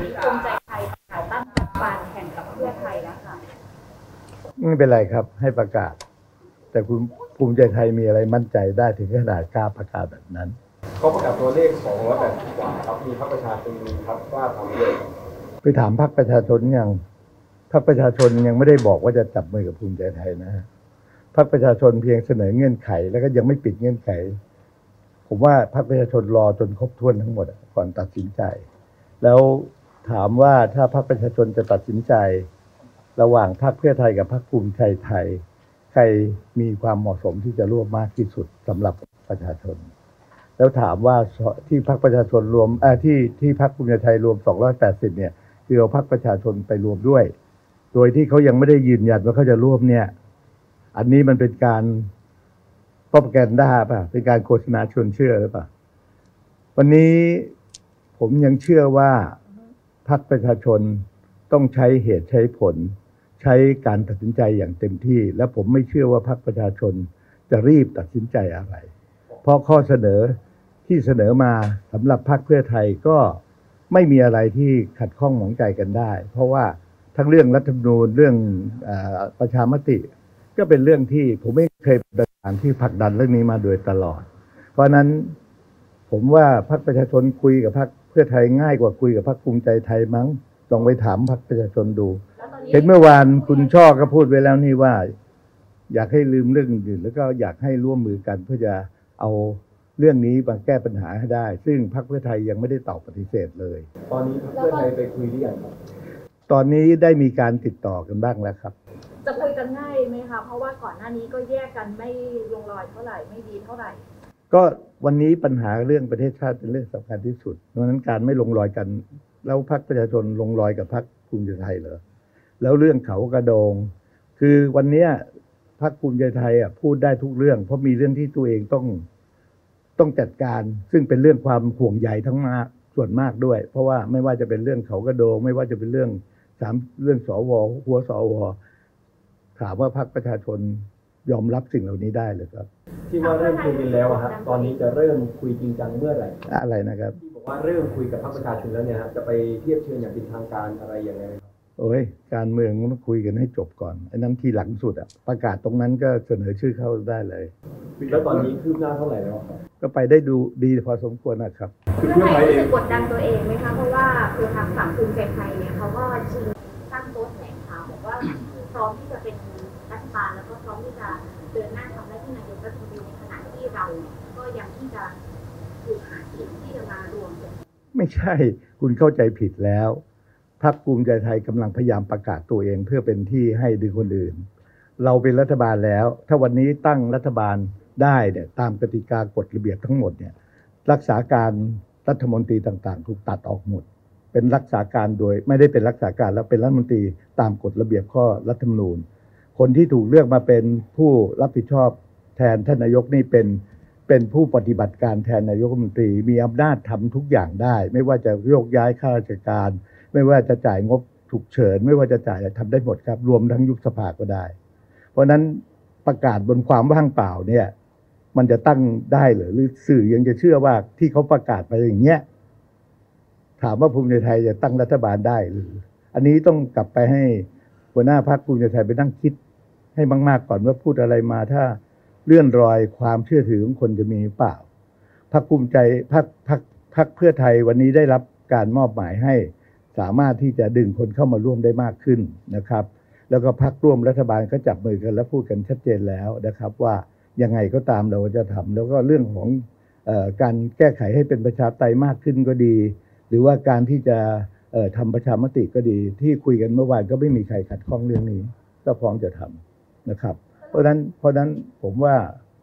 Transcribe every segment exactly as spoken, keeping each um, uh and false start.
นี้ภูมิใจไทยขายตั้งรัฐบาลแข่งกับเพื่อไทยนะคะไม่เป็นไรครับให้ประกาศแต่คุณภูมิใจไทยมีอะไรมั่นใจได้ถึงขนาดกล้าประกาศแบบนั้นเขาประกาศตัวเลขสองร้อยแปดสิบกว่าครับมีพรรคประชาชนมีพรรคกล้าทำเลยไปถามพรรคประชาชนยังพรรคประชาชนยังไม่ได้บอกว่าจะจับมือกับภูมิใจไทยนะพรรคประชาชนเพียงเสนอเงื่อนไขแล้วก็ยังไม่ปิดเงื่อนไขผมว่าพรรคประชาชนรอจนครบถ้วนทั้งหมดก่อนตัดสินใจแล้วถามว่าถ้าพรรคประชาชนจะตัดสินใจระหว่างพรรคเพื่อไทยกับพรรคภูมิใจไทยใครมีความเหมาะสมที่จะร่วมมากที่สุดสำหรับประชาชนแล้วถามว่าที่พรรคประชาชนรวมเอ่อที่ที่พรรคภูมิใจไทยรวมสองร้อยแปดสิบเนี่ยคือเอาพรรคประชาชนไปรวมด้วยโดยที่เขายังไม่ได้ยืนยันว่าเขาจะร่วมเนี่ยอันนี้มันเป็นการโปรพาแกนดาป่ะเป็นการโฆษณาชวนเชื่อหรือเปล่าวันนี้ผมยังเชื่อว่าพรรคประชาชนต้องใช้เหตุใช้ผลใช้การตัดสินใจอย่างเต็มที่และผมไม่เชื่อว่าพรรคประชาชนจะรีบตัดสินใจอะไรเพราะข้อเสนอที่เสนอมาสำหรับพรรคเพื่อไทยก็ไม่มีอะไรที่ขัดข้องหมองใจกันได้เพราะว่าทั้งเรื่องรัฐธรรมนูญเรื่องอ่าประชามติก็เป็นเรื่องที่ผมไม่เคยเป็นการที่ผลักดันเรื่องนี้มาโดยตลอดเพราะนั้นผมว่าพรรคประชาชนคุยกับพรรคเพื่อไทยง่ายกว่าคุยกับพรรคภูมิใจไทยมั้งลองไปถามพรรคประชาชนดูเห็นเมื่อวานคุณช่อก็พูดไว้แล้วนี่ว่าอยากให้ลืมเรื่องอื่นแล้วก็อยากให้ร่วมมือกันเพื่อจะเอาเรื่องนี้มาแก้ปัญหาให้ได้ซึ่งพรรคเพื่อไทยยังไม่ได้ตอบปฏิเสธเลยตอนนี้พรรคเพื่อไทยไปคุยหรือยังครับตอนนี้ได้มีการติดต่อกันบ้างแล้วครับจะคุยกันง่ายไหมคะเพราะว่าก่อนหน้านี้ก็แยกกันไม่ลงรอยเท่าไหร่ไม่ดีเท่าไหร่ก็วันนี้ปัญหาเรื่องประเทศชาติเป็นเรื่องสำคัญที่สุดดังนั้นการไม่ลงรอยกันแล้วพรรคประชาชนลงรอยกับพรรคภูมิใจไทยเหรอแล้วเรื่องเขากระโดงคือวันนี้พรรคภูมิใจไทยอ่ะพูดได้ทุกเรื่องเพราะมีเรื่องที่ตัวเองต้องต้องจัดการซึ่งเป็นเรื่องความห่วงใยทั้งมากส่วนมากด้วยเพราะว่าไม่ว่าจะเป็นเรื่องเขากระโดงไม่ว่าจะเป็นเรื่องสามเรื่องสวหัวสวถามว่าพรรคประชาชนยอมรับสิ่งเหล่านี้ได้เลยครับที่ว่าเริ่มคุยกันแล้วครับตอนนี้จะเริ่มคุยจริงจังเมื่อไหร่อะไรนะครับที่บอกว่าเริ่มคุยกับพรรคประชาชนแล้วเนี่ยครับจะไปเทียบเชิญอย่างเป็นทางการอะไรอย่างไรครับโอ้ยการเมืองต้องคุยกันให้จบก่อนไอ้นั้นทีหลังสุดอ่ะประกาศตรงนั้นก็เสนอชื่อเข้าได้เลยแล้วตอนนี้คืบหน้าเท่าไหร่แล้วครับก็ไปได้ดูดีพอสมควรนะครับเพื่อไทยรู้สึกกดดันตัวเองไหมคะเพราะว่าคือทางฝั่งภูมิใจไทยเนี่ยเขาก็ชิงตั้งโต๊ะแถลงข่าวบอกว่าพร้อมที่จะเป็นรัฐบาลแล้วก็พร้อมที่จะเดินหน้าทำหน้าที่นายกรัฐมนตรีในขณะที่เราก็ยังที่จะถูกหาเสียงที่จะมารวมกันไม่ใช่คุณเข้าใจผิดแล้วพรรคภูมิใจไทยกำลังพยายามประกาศตัวเองเพื่อเป็นที่ให้ดึงคนอื่นเราเป็นรัฐบาลแล้วถ้าวันนี้ตั้งรัฐบาลได้เนี่ยตามกติกากฎระเบียบทั้งหมดเนี่ยรักษาการรัฐมนตรีต่างๆถูกตัดออกหมดเป็นรักษาการโดยไม่ได้เป็นรักษาการแล้วเป็นรัฐมนตรีตามกฎระเบียบข้อรัฐธรรมนูญคนที่ถูกเลือกมาเป็นผู้รับผิดชอบแทนท่านนายกนี่เป็นเป็นผู้ปฏิบัติการแทนนายกรัฐมนตรีมีอำนาจทำทุกอย่างได้ไม่ว่าจะโยกย้ายข้าราชการไม่ว่าจะจ่ายงบฉุกเฉินไม่ว่าจะจ่ายอะไรทำได้หมดครับรวมทั้งยุบสภาก็ได้เพราะนั้นประกาศบนความว่างเปล่าเนี่ยมันจะตั้งได้หรือหรือสื่อยังจะเชื่อว่าที่เขาประกาศไปอย่างเงี้ยถามว่าภูมิใจไทยจะตั้งรัฐบาลได้หรืออันนี้ต้องกลับไปให้หัวหน้าพรรคภูมิใจไทยไปนั่งคิดให้มากๆก่อนว่าพูดอะไรมาถ้าเลื่อนรอยความเชื่อถือของคนจะมีเปล่าพรรคภูมิใจพรรคพรรคพรรคเพื่อไทยวันนี้ได้รับการมอบหมายให้สามารถที่จะดึงคนเข้ามาร่วมได้มากขึ้นนะครับแล้วก็พรรคร่วมรัฐบาลก็จับมือกันและพูดกันชัดเจนแล้วนะครับว่ายังไงก็ตามเราจะทำแล้วก็เรื่องของเอ่อการแก้ไขให้เป็นประชาธิปไตยมากขึ้นก็ดีหรือว่าการที่จะเอ่อทำประชามติก็ดีที่คุยกันเมื่อวานก็ไม่มีใครขัดข้องเรื่องนี้ก็พร้อมจะทำนะครับเพราะนั้นเพราะนั้นผมว่า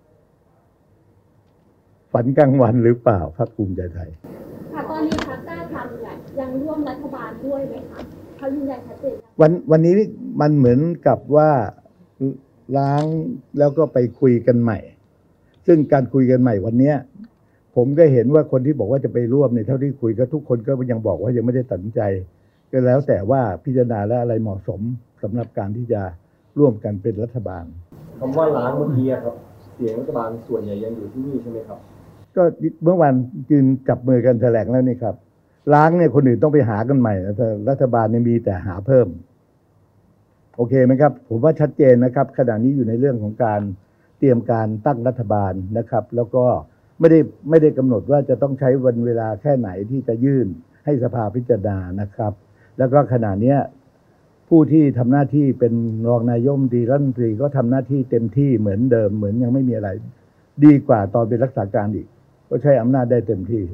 ฝันกลางวันหรือเปล่าพรรคภูมิใจไทยค่ะตอนนี้พรรคกล้าทำเนี่ยยังร่วมรัฐบาลด้วยไหมคะเขายืนยันชัดเจนวันวันนี้มันเหมือนกับว่าล้างแล้วก็ไปคุยกันใหม่ซึ่งการคุยกันใหม่วันนี้ผมก็เห็นว่าคนที่บอกว่าจะไปร่วมในเท่าที่คุยก็ทุกคนก็ยังบอกว่ายังไม่ได้ตัดสินใจก็แล้วแต่ว่าพิจารณาและอะไรเหมาะสมสำหรับการที่จะร่วมกันเป็นรัฐบาลคำว่าล้างเมื่อกี้ครับเสียงรัฐบาลส่วนใหญ่ยังอยู่ที่นี่ใช่ไหมครับก็เมื่อวานยืนจับมือกันแถลงแล้วนี่ครับล้างเนี่ยคนอื่นต้องไปหากันใหม่นะแต่รัฐบาลเนี่ยมีแต่หาเพิ่มโอเคไหมครับผมว่าชัดเจนนะครับขณะนี้อยู่ในเรื่องของการเตรียมการตั้งรัฐบาลนะครับแล้วก็ไม่ได้ไม่ได้กำหนดว่าจะต้องใช้วันเวลาแค่ไหนที่จะยื่นให้สภาพิจารณานะครับแล้วก็ขณะนี้ผู้ที่ทำหน้าที่เป็นรองนายกรัฐมนตรีรัฐมนตรีก็ทำหน้าที่เต็มที่เหมือนเดิมเหมือนยังไม่มีอะไรดีกว่าตอนเป็นรักษาการอีกก็ใช้อำนาจได้เต็มที่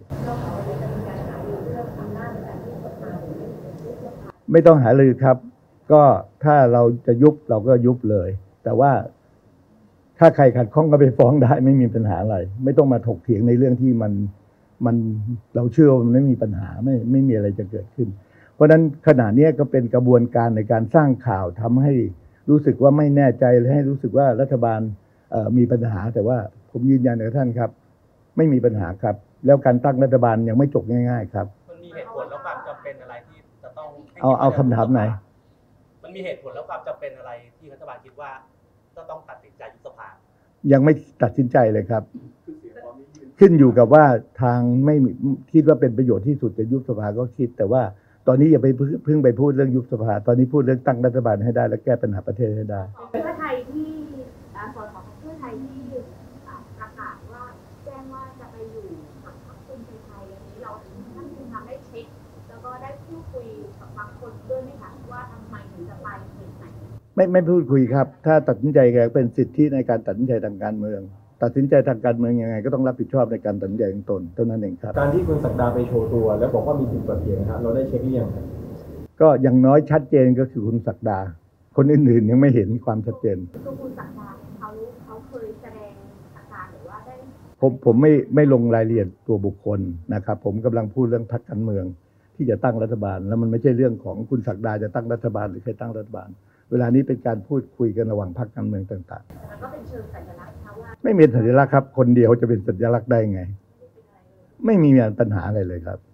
ไม่ต้องหารือครับก็ถ้าเราจะยุบเราก็ยุบเลยแต่ว่าถ้าใครขัดข้องก็ไปฟ้องได้ไม่มีปัญหาอะไรไม่ต้องมาถกเถียงในเรื่องที่มันมันเราเชื่อว่ามันไม่มีปัญหาไม่ไม่มีอะไรจะเกิดขึ้นเพราะฉะนั้นขณะนี้ก็เป็นกระบวนการในการสร้างข่าวทำให้รู้สึกว่าไม่แน่ใจและให้รู้สึกว่ารัฐบาลมีปัญหาแต่ว่าผมยืนยันกับท่านครับไม่มีปัญหาครับแล้วการตั้งรัฐบาลยังไม่จบง่ายๆครับมันมีเหตุผลและความจำเป็นอะไรที่จะต้องเอาเอาคำถามไหนมันมีเหตุผลและความจำเป็นอะไรที่รัฐบาลคิดว่าก็ต้องตัดสินใจยุบสภายังไม่ตัดสินใจเลยครับขึ้นอยู่กับว่าทางไม่คิดว่าเป็นประโยชน์ที่สุดจะยุบสภาก็คิดแต่ว่าตอนนี้อย่าไปเพิ่งไปพูดเรื่องยุบสภาตอนนี้พูดเรื่องตั้งรัฐบาลให้ได้และแก้ปัญหาประเทศให้ได้เพื่อไทยที่ส่วนของเพื่อไทยที่ประกาศว่าแจ้งว่าจะไปอยู่กับพรรคภูมิใจไทยอันนี้เราท่านคุณทำได้เช็คแล้วก็ได้พูดคุยกับบางคนด้วยไหมคะว่าทำไมถึงจะไปเหตุไหนไม่ไม่พูดคุยครับถ้าตัดสินใจก็เป็นสิทธิในการตัดสินใจทางการเมืองตัดสินใจทางการเมืองยังไงก็ต้องรับผิดชอบในการตัดสินใจของตนเท่านั้นเองครับการที่คุณศักดาไปโชว์ตัวแล้วบอกว่ามีสิทธิ์เปิดเผยนะครับเราได้เช็คหรือยังครับก็อย่างน้อยชัดเจนก็คือคุณศักดาคนอื่นๆยังไม่เห็นความชัดเจนตัวคุณศักดาเขาเขาเคยแสดงอาการหรือว่าได้ผมผมไม่ไม่ลงรายละเอียดตัวบุคคลนะครับผมกำลังพูดเรื่องพรรคการเมืองที่จะตั้งรัฐบาลแล้วมันไม่ใช่เรื่องของคุณศักดาจะตั้งรัฐบาลหรือใครตั้งรัฐบาลเวลานี้เป็นการพูดคุยกันระหว่างพรรคการเมืองต่างๆก็เป็นเชิงสัญลักษณ์นะว่าไม่มีสัญลักษณ์ครับคนเดียวจะเป็นสัญลักษณ์ได้ไงไม่มีปัญหาอะไรเลยครับ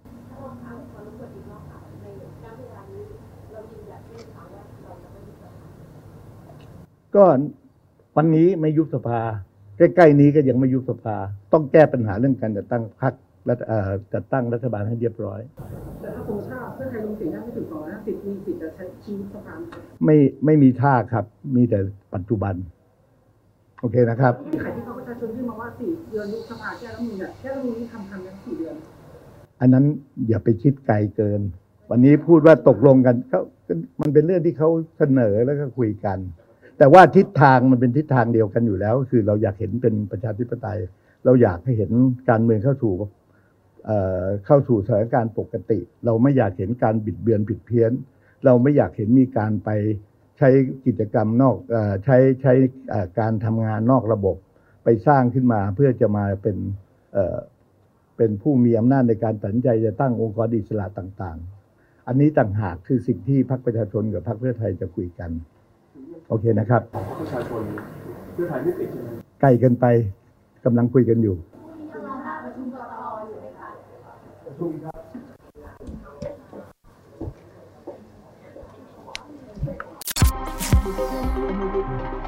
ก็วันนี้ไม่ยุบสภาใกล้ๆนี้ก็ยังไม่ยุบสภาต้องแก้ปัญหาเรื่องการจัดตั้งพรรคและจัดตั้งรัฐบาลให้เรียบร้อยแต่ถ้าคงชาติเพื่อไทยลงเสียงได้ไม่ถึงสองร้อยห้าสิบมีสิทธิ์จะใช้ชีวิตสภาไม่ไม่มีท่าครับมีแต่ปัจจุบันโอเคนะครับที่ใครที่เขาประชาชนที่มาว่าสี่เดือนยุบสภาแก้รัฐธรรมนูญเนี่ยแก้รัฐธรรมนูญที่ทำทำกันสี่เดือนอันนั้นอย่าไปคิดไกลเกินวันนี้พูดว่าตกลงกันก็มันเป็นเรื่องที่เขาเสนอแล้วก็คุยกันแต่ว่าทิศทางมันเป็นทิศทางเดียวกันอยู่แล้วคือเราอยากเห็นเป็นประชาธิปไตยเราอยากให้เห็นการเมืองเข้าสู่เข้าสู่สถานการณ์ปกติเราไม่อยากเห็นการบิดเบือนผิดเพี้ยนเราไม่อยากเห็นมีการไปใช้กิจกรรมนอกใช้ใช้การทำงานนอกระบบไปสร้างขึ้นมาเพื่อจะมาเป็นเป็นผู้มีอำนาจในการตัดสินใจจะตั้งองค์กรอิสระต่างๆอันนี้ต่างหากคือสิ่งที่พรรคประชาชนกับพรรคเพื่อไทยจะคุยกันโอเคนะครับของประชาชนเพื่อไทยไม่ติดใช่ไหมใกล้กันไปกำลังคุยกันอยู่ประชุมครับ